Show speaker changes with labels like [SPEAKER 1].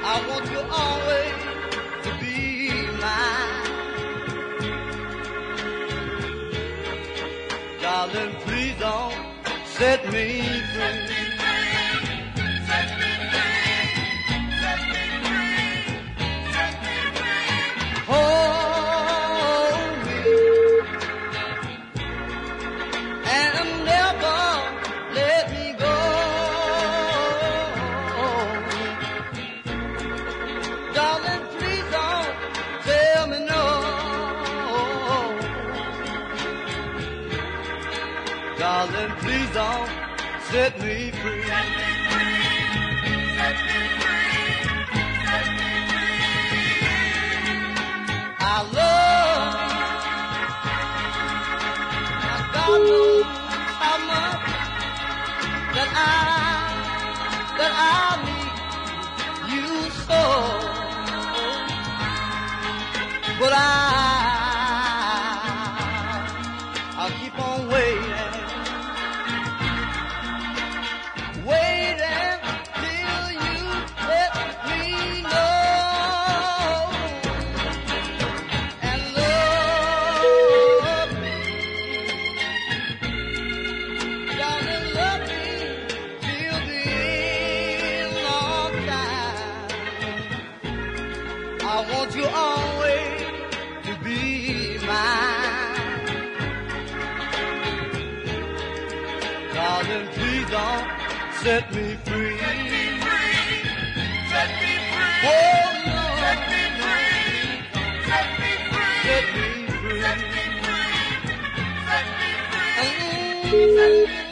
[SPEAKER 1] I want you always to be mine. Darling, please don't set me free.
[SPEAKER 2] Set me free. Set me free. Set me free.
[SPEAKER 1] Hold me and never let me go. Darling, please don't tell me no. Darling, please don't set me free.
[SPEAKER 2] Set me free. Set me free. Set me free.
[SPEAKER 1] I love you. Now God knows how much that I need you so. But I'll keep on waiting, waiting till you let me know and love me. Darling, love me till the end of time. I want you always to be mine. Darling, please don't set me free.
[SPEAKER 2] Set me free. Set me free.
[SPEAKER 1] Oh no,
[SPEAKER 2] Set me free. Set me free.
[SPEAKER 1] set me free.
[SPEAKER 2] Set me free. Set me free.
[SPEAKER 1] Mm.
[SPEAKER 2] Set me free.